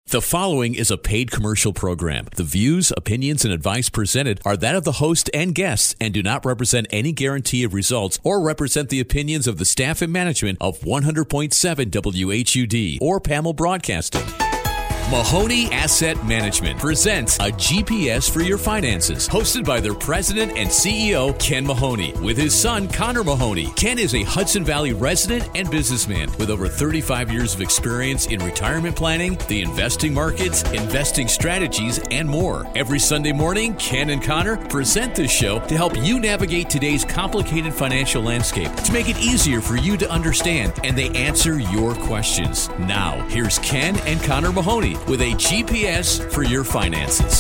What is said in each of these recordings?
The following is a paid commercial program. The views, opinions, and advice presented are that of the host and guests and do not represent any guarantee of results or represent the opinions of the staff and management of 100.7 WHUD or PAML Broadcasting. Mahoney Asset Management presents a GPS for your finances, hosted by their president and CEO, Ken Mahoney, with his son, Connor Mahoney. Ken is a Hudson Valley resident and businessman with over 35 years of experience in retirement planning, the investing markets, investing strategies, and more. Every Sunday morning, Ken and Connor present this show to help you navigate today's complicated financial landscape, to make it easier for you to understand, and they answer your questions. Now, here's Ken and Connor Mahoney with a GPS for your finances.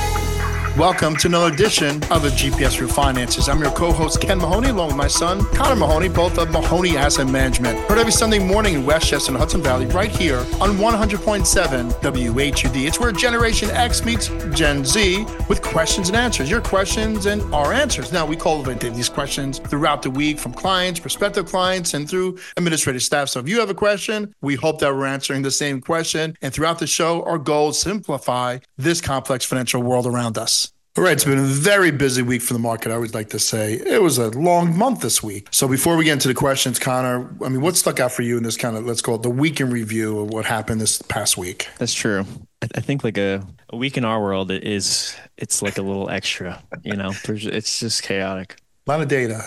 Welcome to another edition of the GPS for Your Finances. I'm your co-host, Ken Mahoney, along with my son, Connor Mahoney, both of Mahoney Asset Management. Heard every Sunday morning in Westchester and Hudson Valley, right here on 100.7 WHUD. It's where Generation X meets Gen Z with questions and answers. Your questions and our answers. Now, we cultivate these questions throughout the week from clients, prospective clients, and through administrative staff. So if you have a question, we hope that we're answering the same question. And throughout the show, our goal is to simplify this complex financial world around us. All right, it's been a very busy week for the market. I always like to say it was a long month this week. So before we get into the questions, Connor, I mean, what stuck out for you in this kind of, let's call it the week in review of what happened this past week? That's true. I think like a week in our world it's like a little extra, you know, it's just chaotic. A lot of data.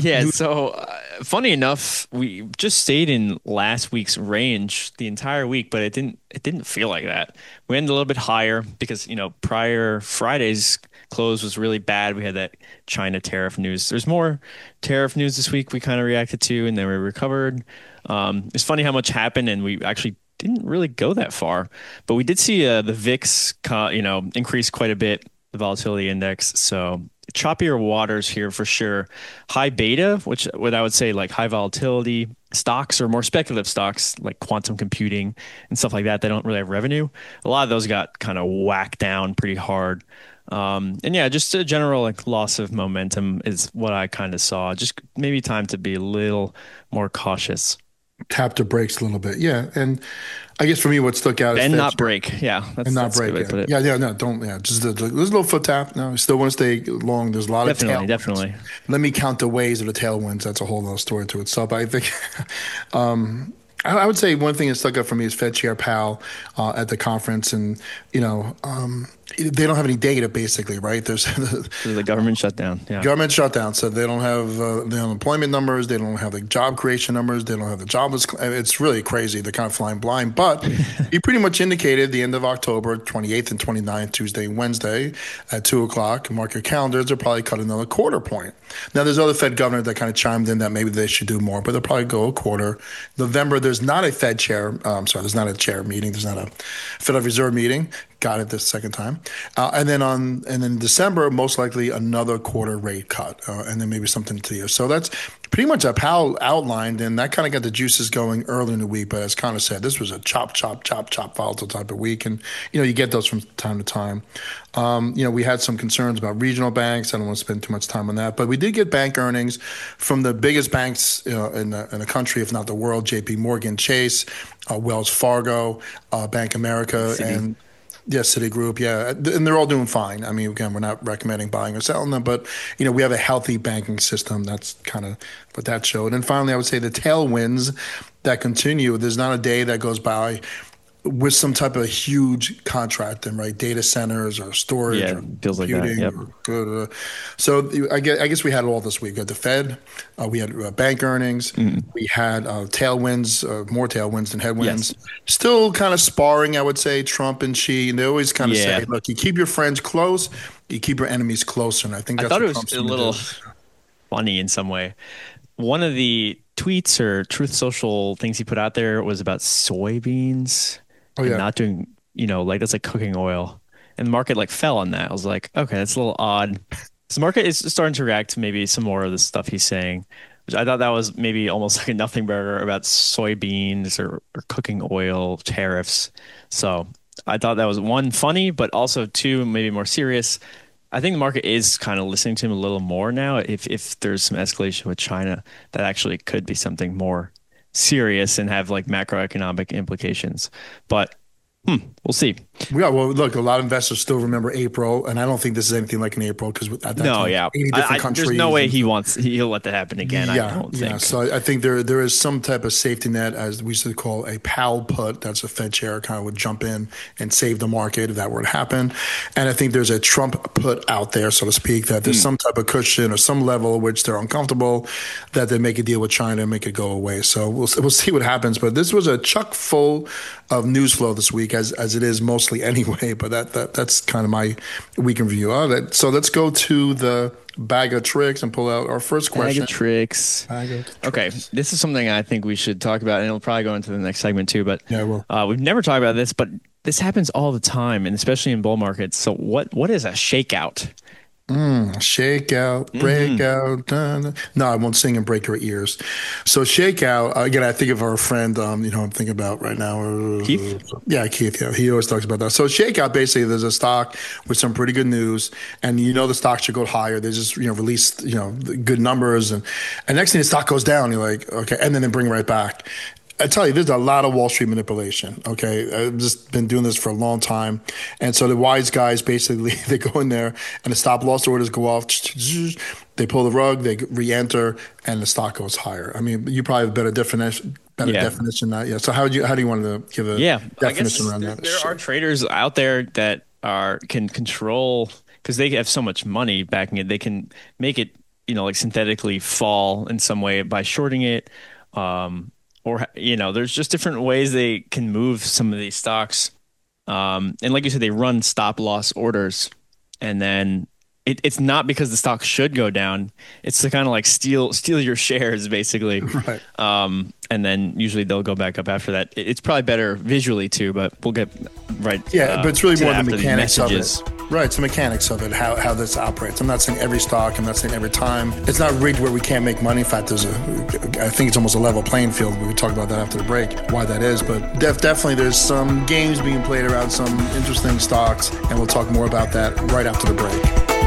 So funny enough, we just stayed in last week's range the entire week, but it didn't feel like that. We ended a little bit higher because, you know, prior Friday's close was really bad. We had that China tariff news. There's more tariff news this week we kind of reacted to, and then we recovered. It's funny how much happened, and we actually didn't really go that far. But we did see the VIX, increase quite a bit, the volatility index. So choppier waters here for sure. High beta, what I would say like high volatility stocks or more speculative stocks like quantum computing and stuff like that. They don't really have revenue. A lot of those got kind of whacked down pretty hard. Just a general like loss of momentum is what I kind of saw. Just maybe time to be a little more cautious. Tap the brakes a little bit. Yeah. And I guess for me, what stuck out is and not break. Yeah. Just a little foot tap. No, we still want to stay long. There's a lot of tailwinds. Definitely. Let me count the ways of the tailwinds. That's a whole other story to itself. I think, I would say one thing that stuck out for me is Fed Chair Powell at the conference, and they don't have any data basically, right? There's the government shutdown. Yeah, government shutdown. So they don't have the unemployment numbers. They don't have the job creation numbers. They don't have the jobless. It's really crazy. They're kind of flying blind. But he pretty much indicated the end of October, 28th and 29th, Tuesday and Wednesday at 2:00. Mark your calendars. They'll probably cut another quarter point. Now there's other Fed governors that kind of chimed in that maybe they should do more, but they'll probably go a quarter. November, there's not a Fed chair. There's not a chair meeting. There's not a Federal Reserve meeting. Got it this second time. And then December, most likely another quarter rate cut, and then maybe something to the year. So that's pretty much a Powell outlined, and that kind of got the juices going early in the week. But as Connor said, this was a chop, volatile type of week. And, you get those from time to time. We had some concerns about regional banks. I don't want to spend too much time on that. But we did get bank earnings from the biggest banks in the country, if not the world, JP Morgan Chase, Wells Fargo, Bank America, and Citigroup, and they're all doing fine. I mean, again, we're not recommending buying or selling them, but, we have a healthy banking system. That's kind of what that showed. And finally, I would say the tailwinds that continue. There's not a day that goes by with some type of huge contract in, right? Data centers or storage or feels computing. Like that. Yep. So I guess we had it all this week. We had the Fed, we had bank earnings, we had tailwinds, more tailwinds than headwinds. Yes. Still kind of sparring, I would say, Trump and Xi. And they always kind of say, look, you keep your friends close, you keep your enemies closer. And I think that's I thought it was a little funny in some way. One of the tweets or Truth Social things he put out there was about soybeans. Not doing, that's like cooking oil. And the market fell on that. I was like, okay, that's a little odd. So the market is starting to react to maybe some more of the stuff he's saying, which I thought that was maybe almost like a nothing burger about soybeans or cooking oil tariffs. So I thought that was one, funny, but also two, maybe more serious. I think the market is kind of listening to him a little more now. If there's some escalation with China, that actually could be something more serious and have macroeconomic implications. But We'll see. Yeah, well, look, a lot of investors still remember April, and I don't think this is anything like an April because at that time, 80 different countries. There's no way he'll let that happen again. Yeah, I don't think. So I think there is some type of safety net, as we used to call a Powell put. That's a Fed chair kind of would jump in and save the market if that were to happen. And I think there's a Trump put out there, so to speak, that there's some type of cushion or some level at which they're uncomfortable that they make a deal with China and make it go away. So we'll see what happens. But this was a chock full of news flow this week, as it is mostly anyway. But that's kind of my week in review of it. So let's go to the bag of tricks and pull out our first question. Bag of tricks. Okay, this is something I think we should talk about, and it'll probably go into the next segment too. But yeah, we've never talked about this, but this happens all the time, and especially in bull markets. So what is a shakeout? Shakeout, breakout. No, I won't sing and break your ears. So shakeout, again, I think of our friend, I'm thinking about right now. Keith? Yeah, Keith. Yeah, he always talks about that. So shakeout, basically, there's a stock with some pretty good news, and the stock should go higher. They just, released, good numbers, and next thing the stock goes down, you're like, okay, and then they bring it right back. I tell you, there's a lot of Wall Street manipulation, okay? I've just been doing this for a long time. And so the wise guys, basically, they go in there and the stop-loss orders go off. They pull the rug, they re-enter, and the stock goes higher. I mean, you probably have a better definition than that. Yeah. So how do you want to give a definition around that? There are traders out there that can control, because they have so much money backing it, they can make it, like synthetically fall in some way by shorting it. Or, there's just different ways they can move some of these stocks. And like you said, they run stop loss orders. And then it's not because the stock should go down. It's to kind of like steal your shares, basically. Right. And then usually they'll go back up after that. It's probably better visually too, but we'll get right. Yeah, but it's really more the mechanics of it. Right, it's the mechanics of it, how this operates. I'm not saying every stock, I'm not saying every time. It's not rigged where we can't make money. In fact, I think it's almost a level playing field. We can talk about that after the break, why that is. But definitely there's some games being played around some interesting stocks, and we'll talk more about that right after the break.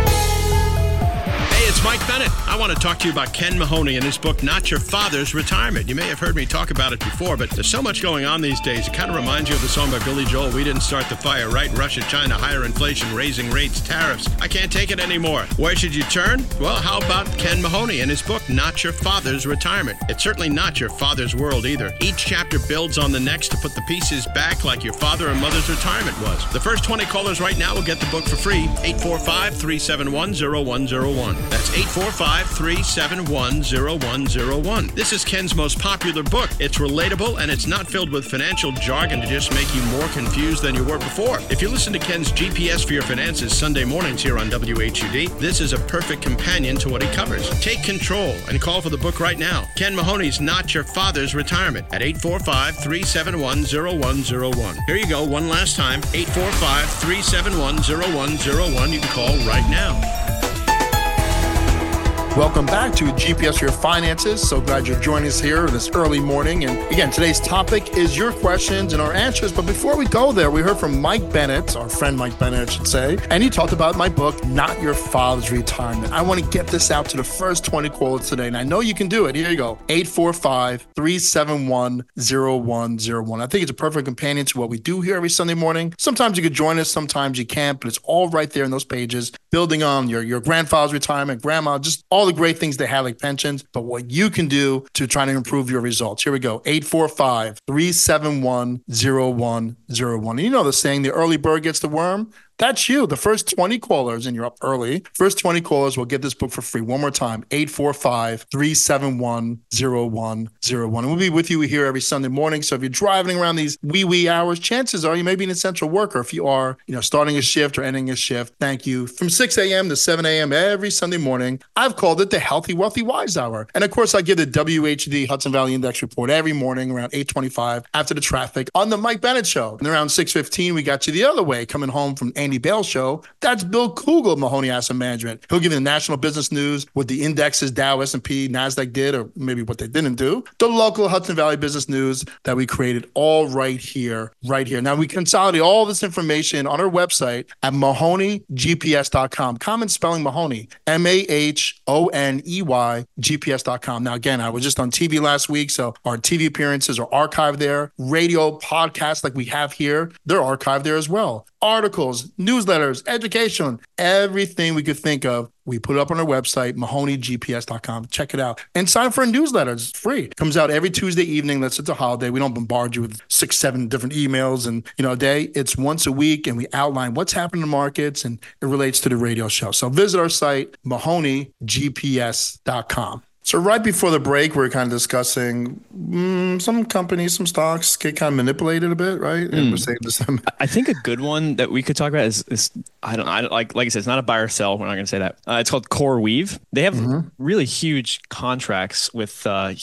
It's Mike Bennett. I want to talk to you about Ken Mahoney and his book, Not Your Father's Retirement. You may have heard me talk about it before, but there's so much going on these days. It kind of reminds you of the song by Billy Joel, We Didn't Start the Fire, right? Russia, China, higher inflation, raising rates, tariffs. I can't take it anymore. Where should you turn? Well, how about Ken Mahoney and his book, Not Your Father's Retirement? It's certainly not your father's world either. Each chapter builds on the next to put the pieces back like your father or mother's retirement was. The first 20 callers right now will get the book for free. 845-371-0101. That's 845-371-0101. This is Ken's most popular book. It's relatable and it's not filled with financial jargon to just make you more confused than you were before. If you listen to Ken's GPS for your finances Sunday mornings here on WHUD, this is a perfect companion to what he covers. Take control and call for the book right now. Ken Mahoney's Not Your Father's Retirement at 845-371-0101. Here you go, one last time, 845-371-0101. You can call right now. Welcome back to GPS for Your Finances. So glad you're joining us here this early morning. And again, today's topic is your questions and our answers. But before we go there, we heard from Mike Bennett, our friend Mike Bennett, I should say. And he talked about my book, Not Your Father's Retirement. I want to get this out to the first 20 callers today. And I know you can do it. Here you go. 845-371-0101. I think it's a perfect companion to what we do here every Sunday morning. Sometimes you could join us, sometimes you can't, but it's all right there in those pages, building on your grandfather's retirement, grandma, just all the great things they have like pensions, but what you can do to try to improve your results. Here we go. 845-371-0101. And you know the saying, the early bird gets the worm. That's you. The first 20 callers, and you're up early, first 20 callers will get this book for free. One more time, 845-371-0101. And we'll be with you here every Sunday morning. So if you're driving around these wee hours, chances are you may be an essential worker. If you are, starting a shift or ending a shift, thank you. From 6 a.m. to 7 a.m. every Sunday morning, I've called it the Healthy, Wealthy, Wise Hour. And of course, I give the WHD Hudson Valley Index report every morning around 8:25 after the traffic on the Mike Bennett Show. And around 6:15, we got you the other way, coming home from A&M Andy Bale show, that's Bill Kugel of Mahoney Asset Management. He'll give you the national business news, what the indexes, Dow, S&P, NASDAQ did, or maybe what they didn't do. The local Hudson Valley business news that we created all right here. Now, we consolidate all this information on our website at MahoneyGPS.com. Common spelling Mahoney, MAHONEY, GPS.com. Now, again, I was just on TV last week, so our TV appearances are archived there. Radio podcasts like we have here, they're archived there as well. Articles, newsletters, education, everything we could think of. We put it up on our website, MahoneyGPS.com. Check it out. And sign up for a newsletter. It's free. It comes out every Tuesday evening. Unless it's a holiday. We don't bombard you with 6, 7 different emails and a day. It's once a week, and we outline what's happening in the markets, and it relates to the radio show. So visit our site, MahoneyGPS.com. So right before the break, we were kind of discussing some companies, some stocks get kind of manipulated a bit, right? And we're saying this. I think a good one that we could talk about is I like I said, it's not a buy or sell. We're not going to say that. It's called CoreWeave. They have really huge contracts with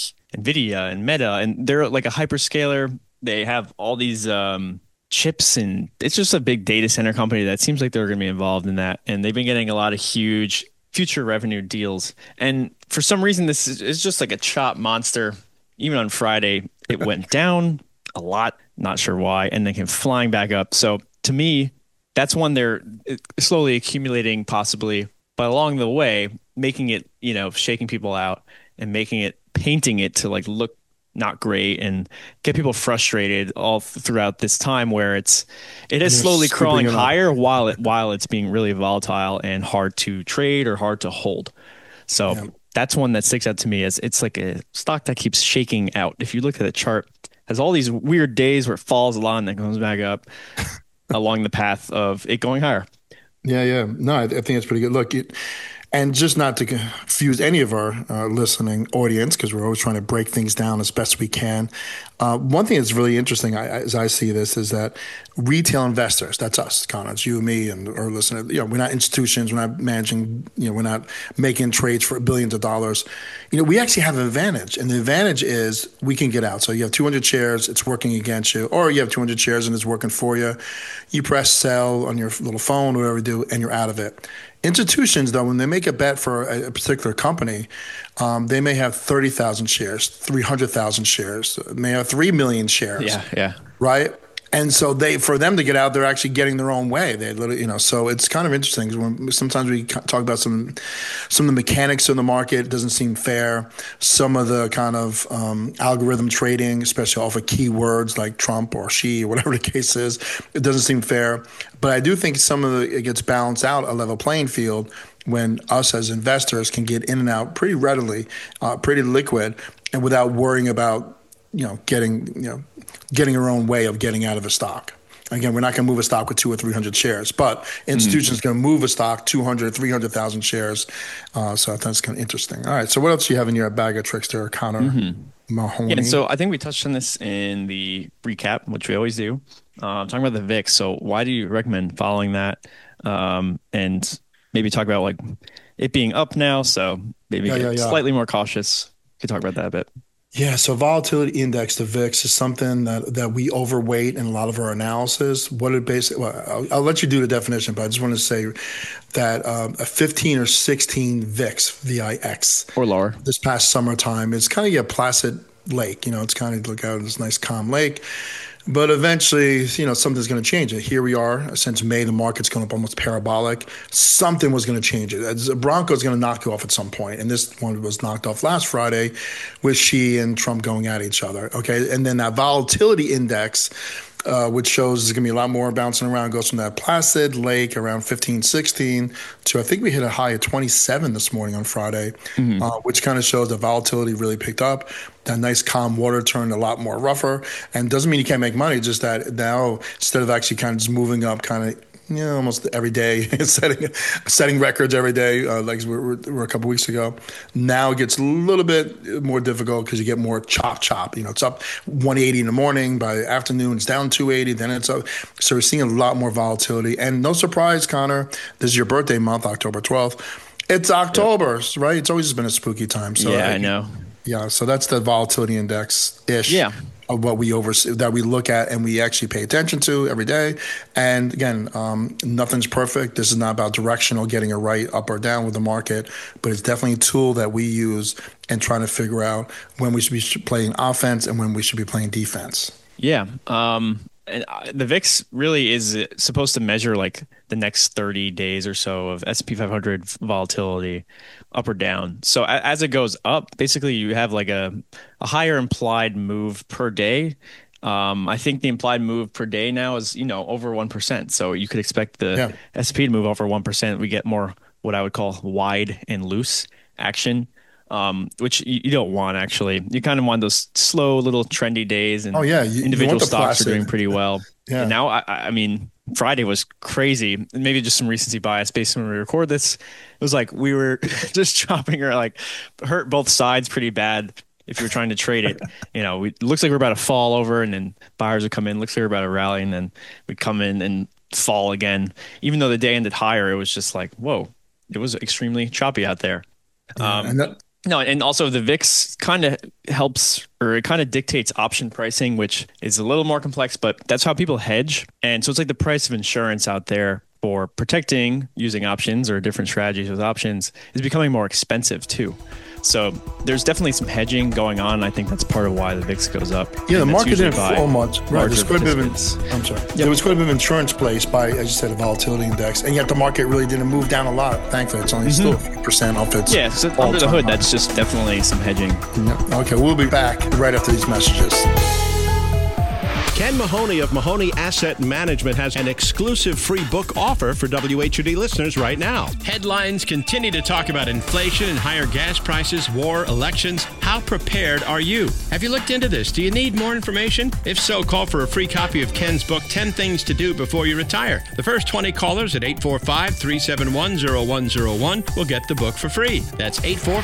NVIDIA and Meta, and they're like a hyperscaler. They have all these chips, and it's just a big data center company that seems like they're going to be involved in that. And they've been getting a lot of huge future revenue deals. And for some reason, this is just like a chop monster. Even on Friday, it went down a lot. Not sure why. And then came flying back up. So to me, that's one they're slowly accumulating possibly, but along the way, making it, shaking people out and painting it to like look not great and get people frustrated all throughout this time where it is slowly crawling higher while it's being really volatile and hard to trade or hard to hold. So that's one that sticks out to me as it's like a stock that keeps shaking out. If you look at the chart, it has all these weird days where it falls a lot and then comes back up along the path of it going higher. Yeah. No, I think it's pretty good. Look, and just not to confuse any of our listening audience, because we're always trying to break things down as best we can. One thing that's really interesting, as I see this, is that retail investors, that's us, Connor, it's you and me and our listeners, we're not institutions, we're not managing, we're not making trades for billions of dollars. We actually have an advantage, and the advantage is we can get out. So you have 200 shares, it's working against you, or you have 200 shares and it's working for you. You press sell on your little phone, whatever you do, and you're out of it. Institutions, though, when they make a bet for a particular company, they may have 30,000 shares, 300,000 shares, may have 3 million shares. Yeah. Right? And so for them to get out, they're actually getting their own way. They literally, so it's kind of interesting because sometimes we talk about some of the mechanics of the market. It doesn't seem fair. Some of the kind of algorithm trading, especially off of keywords like Trump or Xi or whatever the case is, it doesn't seem fair. But I do think it gets balanced out, a level playing field, when us as investors can get in and out pretty readily, pretty liquid, and without worrying about getting our own way of getting out of a stock. Again, we're not going to move a stock with 200 or 300 shares, but institutions going to move a stock 200, 300,000 shares. So that's kind of interesting. All right. So what else do you have in your bag of tricks there, Connor Mahoney? Yeah, so I think we touched on this in the recap, which we always do. Talking about the VIX. So why do you recommend following that? And maybe talk about like it being up now. So maybe slightly more cautious. We could talk about that a bit. Yeah, so volatility index, the VIX, is something that we overweight in a lot of our analysis. What it basically, I'll let you do the definition, but I just want to say that a 15 or 16 VIX, VIX, or lower, this past summertime, it's kind of a placid lake. It's kind of look out at this nice calm lake. But eventually, something's going to change it. Here we are. Since May, the market's going up almost parabolic. Something was going to change it. Bronco's going to knock you off at some point. And this one was knocked off last Friday with Xi and Trump going at each other. Okay. And then that volatility index, which shows there's going to be a lot more bouncing around, goes from that placid lake around 15, 16 to I think we hit a high of 27 this morning on Friday, which kind of shows the volatility really picked up. That nice calm water turned a lot more rougher, and doesn't mean you can't make money. Just that now instead of actually kind of just moving up, kind of almost every day, setting records every day, like we were a couple weeks ago. Now it gets a little bit more difficult because you get more chop. It's up 180 in the morning. By the afternoon, it's down 280. Then it's up. So we're seeing a lot more volatility. And no surprise, Connor, this is your birthday month, October 12th. It's October, right? It's always been a spooky time. So I know. Yeah, so that's the volatility index-ish. Yeah. of what we oversee, that we look at and we actually pay attention to every day. And again, nothing's perfect. This is not about directional getting it right up or down with the market, but it's definitely a tool that we use and trying to figure out when we should be playing offense and when we should be playing defense. Yeah. And the VIX really is supposed to measure like the next 30 days or so of S&P 500 volatility up or down. So as it goes up, basically you have like a higher implied move per day. I think the implied move per day now is, over 1%. So you could expect the S&P to move over 1%. We get more what I would call wide and loose action. Which you don't want, actually. You kind of want those slow little trendy days, and individual stocks are doing pretty well. Yeah. And now, I mean, Friday was crazy. Maybe just some recency bias based on when we record this. It was like we were just chopping or like hurt both sides pretty bad. If you're trying to trade it, it looks like we're about to fall over, and then buyers would come in. Looks like we're about to rally, and then we'd come in and fall again. Even though the day ended higher, it was just like, whoa, it was extremely choppy out there. No, and also the VIX kind of helps, or it kind of dictates option pricing, which is a little more complex, but that's how people hedge. And so it's like the price of insurance out there for protecting using options or different strategies with options is becoming more expensive too. So there's definitely some hedging going on. I think that's part of why the VIX goes up. Yeah, the market didn't fall much. Right, there's quite a bit of, there was quite a bit of insurance placed by, as you said, a volatility index, and yet the market really didn't move down a lot. Thankfully, it's only still a few percent off its. Yeah, so under the hood, that's just definitely some hedging. Yeah. Okay, we'll be back right after these messages. Ken Mahoney of Mahoney Asset Management has an exclusive free book offer for WHUD listeners right now. Headlines continue to talk about inflation and higher gas prices, war, elections. How prepared are you? Have you looked into this? Do you need more information? If so, call for a free copy of Ken's book, 10 Things to Do Before You Retire. The first 20 callers at 845-371-0101 will get the book for free. That's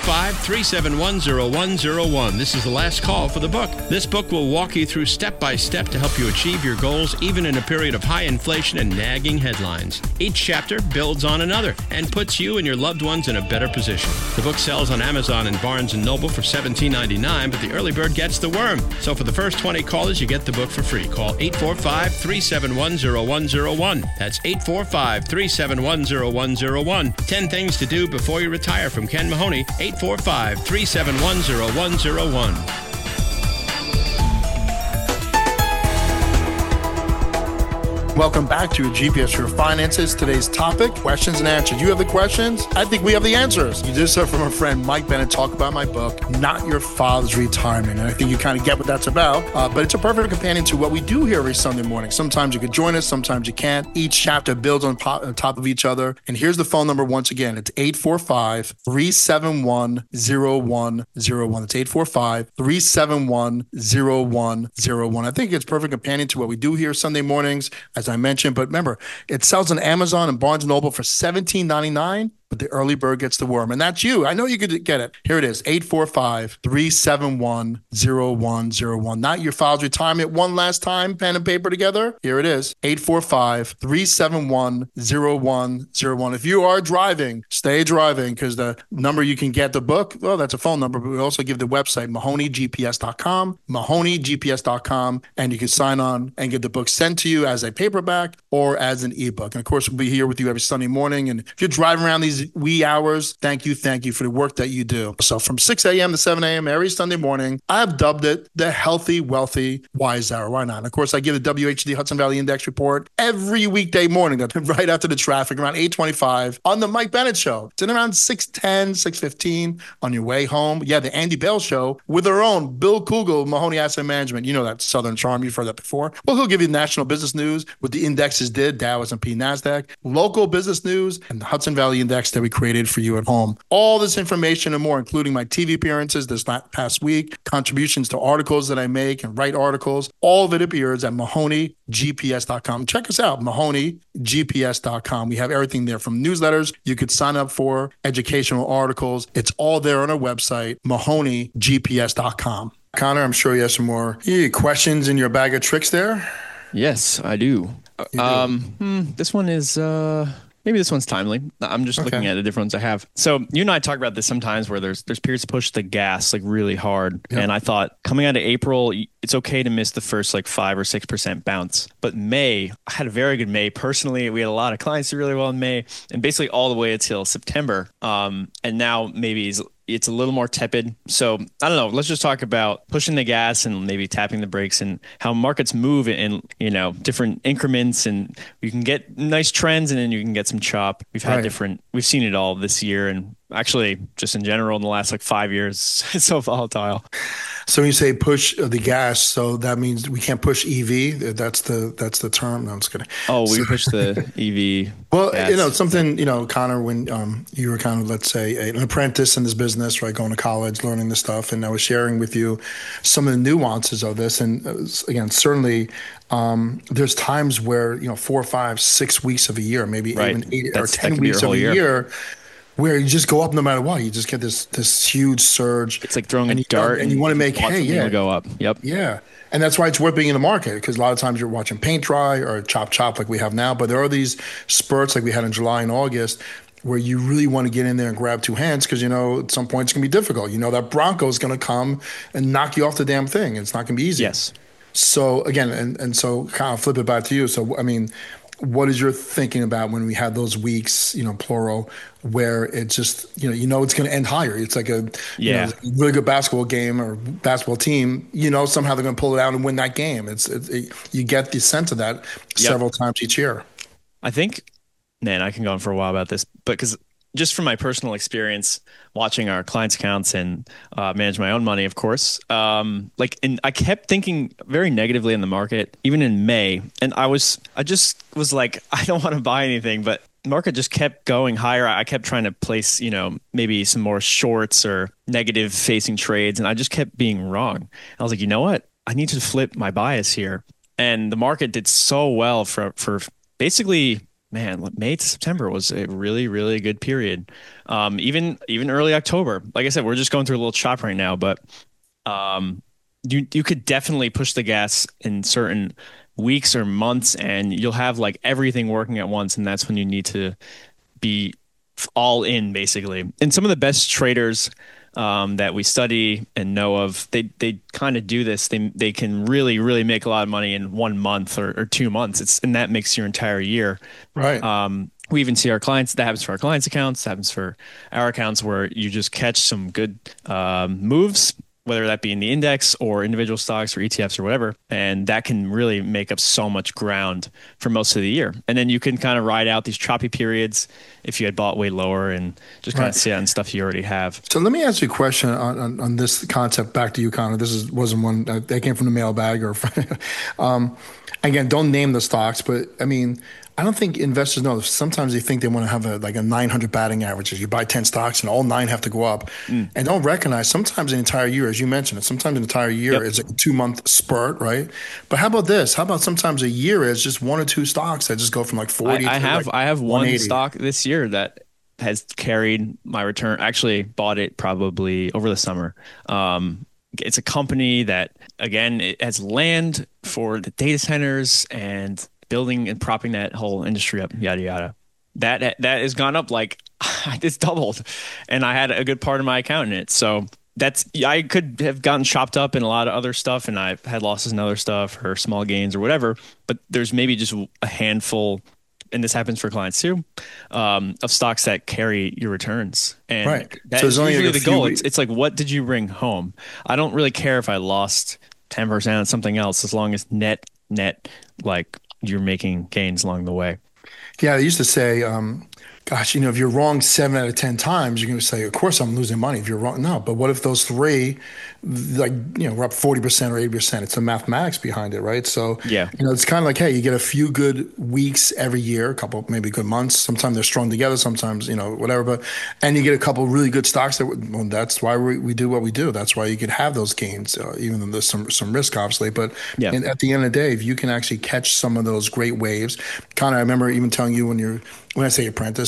845-371-0101. This is the last call for the book. This book will walk you through step by step to help you achieve your goals even in a period of high inflation and nagging headlines. Each chapter builds on another and puts you and your loved ones in a better position. The book sells on Amazon and Barnes & Noble for $17.99, but the early bird gets the worm. So for the first 20 callers, you get the book for free. Call 845-371-0101. That's 845-371-0101. 10 Things to Do Before You Retire from Ken Mahoney, 845-371-0101. Welcome back to GPS for Your Finances. Today's topic, questions and answers. You have the questions? I think we have the answers. You just heard from a friend, Mike Bennett, talk about my book, Not Your Father's Retirement. And I think you kind of get what that's about. But it's a perfect companion to what we do here every Sunday morning. Sometimes you can join us, sometimes you can't. Each chapter builds on top of each other. And here's the phone number once again. It's 845-371-0101. It's 845-371-0101. I think it's a perfect companion to what we do here Sunday mornings, as I mentioned. But remember, it sells on Amazon and Barnes & Noble for $17.99, but the early bird gets the worm. And that's you. I know you could get it. Here it is, 845-371-0101. Not Your Father's Retirement. One last time, pen and paper together. Here it is, 845-371-0101. If you are driving, stay driving, because the number you can get the book, well, that's a phone number, but we also give the website, MahoneyGPS.com, MahoneyGPS.com, and you can sign on and get the book sent to you as a paperback or as an ebook. And of course, we'll be here with you every Sunday morning. And if you're driving around these wee hours, thank you for the work that you do. So from 6 a.m. to 7 a.m. every Sunday morning, I've dubbed it the Healthy, Wealthy, Wise Hour. Why not? And of course, I give the WHD Hudson Valley Index report every weekday morning, right after the traffic, around 8:25 on the Mike Bennett Show. It's in around 6:10, 6:15 on your way home. Yeah, the Andy Bell Show with our own Bill Kugel, Mahoney Asset Management. You know that Southern charm. You've heard that before. Well, he'll give you national business news, what the indexes did, Dow, S&P, NASDAQ, local business news, and the Hudson Valley Index that we created for you at home. All this information and more, including my TV appearances this past week, contributions to articles that I make and write articles, all of it appears at MahoneyGPS.com. Check us out, MahoneyGPS.com. We have everything there from newsletters you could sign up for, educational articles. It's all there on our website, MahoneyGPS.com. Connor, I'm sure you have some more questions in your bag of tricks there. Yes, I do. This one is... Maybe this one's timely. I'm just looking at the different ones I have. So you and I talk about this sometimes where there's periods to push the gas like really hard. Yep. And I thought coming out of April, it's okay to miss the first like 5 or 6% bounce. But May, I had a very good May personally. We had a lot of clients do really well in May, and basically all the way until September. And now maybe it's a little more tepid. So I don't know. Let's just talk about pushing the gas and maybe tapping the brakes and how markets move in, different increments, and you can get nice trends and then you can get some chop. We've seen it all this year, and actually just in general in the last like 5 years. It's so volatile. So when you say push the gas, so that means we can't push EV. That's the term. No, I'm just kidding. Oh, we push the EV. Well, gas. something, Connor, when you were kind of, let's say, an apprentice in this business, right, going to college, learning this stuff, and I was sharing with you some of the nuances of this. And again, certainly there's times where, 4, 5, 6 weeks of a year, maybe even 8 or 10 weeks of a year, where you just go up no matter what. You just get this huge surge. It's like throwing a dart, and you want to make go up. Yep. Yeah. And that's why it's worth being in the market, because a lot of times you're watching paint dry or chop like we have now. But there are these spurts like we had in July and August where you really want to get in there and grab two hands, because at some point it's going to be difficult. That Bronco is going to come and knock you off the damn thing. It's not going to be easy. Yes. So again, and so kind of flip it back to you. So, I mean, what is your thinking about when we had those weeks, plural, where it just, it's going to end higher? It's like a really good basketball game or basketball team, somehow they're going to pull it out and win that game. You get the sense of that several times each year. I think, man, I can go on for a while about this, but because just from my personal experience watching our clients' accounts and manage my own money, of course, I kept thinking very negatively in the market, even in May. And I just was like, I don't want to buy anything, but the market just kept going higher. I kept trying to place, maybe some more shorts or negative facing trades. And I just kept being wrong. I was like, you know what? I need to flip my bias here. And the market did so well for basically, man, May to September was a really, really good period. Even early October. Like I said, we're just going through a little chop right now, but you could definitely push the gas in certain weeks or months, and you'll have like everything working at once, and that's when you need to be all in, basically. And some of the best traders that we study and know of, they kind of do this. They can really, really make a lot of money in 1 month or 2 months. And that makes your entire year. Right. We even see that happens for our clients' accounts, that happens for our accounts, where you just catch some good moves, whether that be in the index or individual stocks or ETFs or whatever. And that can really make up so much ground for most of the year. And then you can kind of ride out these choppy periods if you had bought way lower and just kind of sit on stuff you already have. So let me ask you a question on this concept. Back to you, Connor. This wasn't one that came from the mailbag or again, don't name the stocks, but I mean, I don't think investors know. Sometimes they think they want to have a 900 batting average. You buy 10 stocks and all 9 have to go up, and don't recognize sometimes an entire year, as you mentioned, sometimes an entire year is a 2-month spurt, right? But how about this? How about sometimes a year is just 1 or 2 stocks that just go from like 40 I have one 180. stock this year that has carried my return. Actually bought it probably over the summer. It's a company that, again, it has land for the data centers and building and propping that whole industry up, yada, yada. That has gone up like it's doubled, and I had a good part of my account in it. So I could have gotten chopped up in a lot of other stuff, and I've had losses in other stuff or small gains or whatever, but there's maybe just a handful, and this happens for clients too, of stocks that carry your returns. And right. That is usually the goal. It's like, what did you bring home? I don't really care if I lost 10% on something else, as long as net, like, you're making gains along the way. Yeah, they used to say, gosh, if you're wrong 7 out of 10 times, you're going to say, of course I'm losing money if you're wrong. No, but what if those 3, we're up 40% or 80%? It's the mathematics behind it, right? So, it's kind of like, hey, you get a few good weeks every year, a couple maybe good months. Sometimes they're strung together, sometimes, whatever. And you get a couple really good stocks. That's why we do what we do. That's why you could have those gains, even though there's some risk, obviously. But at the end of the day, if you can actually catch some of those great waves, Connor, I remember even telling you when I say apprentice,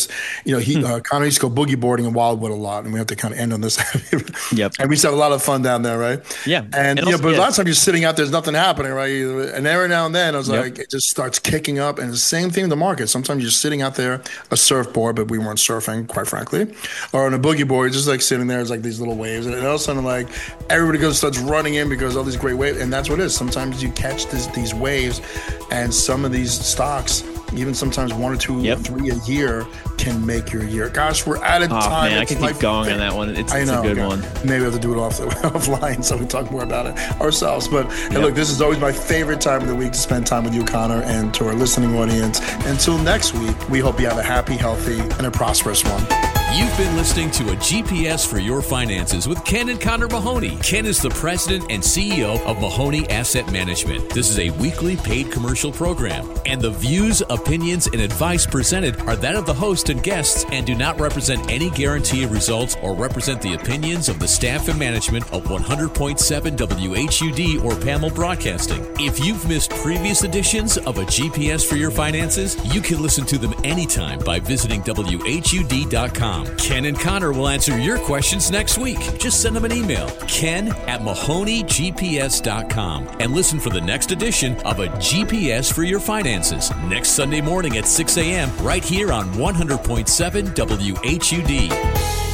this. Connor used to go boogie boarding in Wildwood a lot, and we have to kind of end on this. Yep. And we used to have a lot of fun down there, right? Yeah. And but a lot of times you're sitting out there's nothing happening, right? And every now and then I was like, it just starts kicking up, and the same thing in the market. Sometimes you're sitting out there, a surfboard, but we weren't surfing, quite frankly, or on a boogie board, just like sitting there, it's like these little waves, and all of a sudden, like everybody starts running in because all these great waves, and that's what it is. Sometimes you catch these waves, and some of these stocks, even sometimes 1 or 2 or 3 a year, can make your year. Gosh, we're out of time. Man, I could keep going on that one. It's a good one. Maybe we have to do it offline so we can talk more about it ourselves. But hey, look, this is always my favorite time of the week to spend time with you, Connor, and to our listening audience. Until next week, we hope you have a happy, healthy, and a prosperous one. You've been listening to A GPS for Your Finances with Ken and Connor Mahoney. Ken is the president and CEO of Mahoney Asset Management. This is a weekly paid commercial program, and the views, opinions, and advice presented are that of the host and guests and do not represent any guarantee of results or represent the opinions of the staff and management of 100.7 WHUD or PAML Broadcasting. If you've missed previous editions of A GPS for Your Finances, you can listen to them anytime by visiting WHUD.com. Ken and Connor will answer your questions next week. Just send them an email, ken@MahoneyGPS.com, and listen for the next edition of A GPS for Your Finances next Sunday morning at 6 a.m. right here on 100.7 WHUD.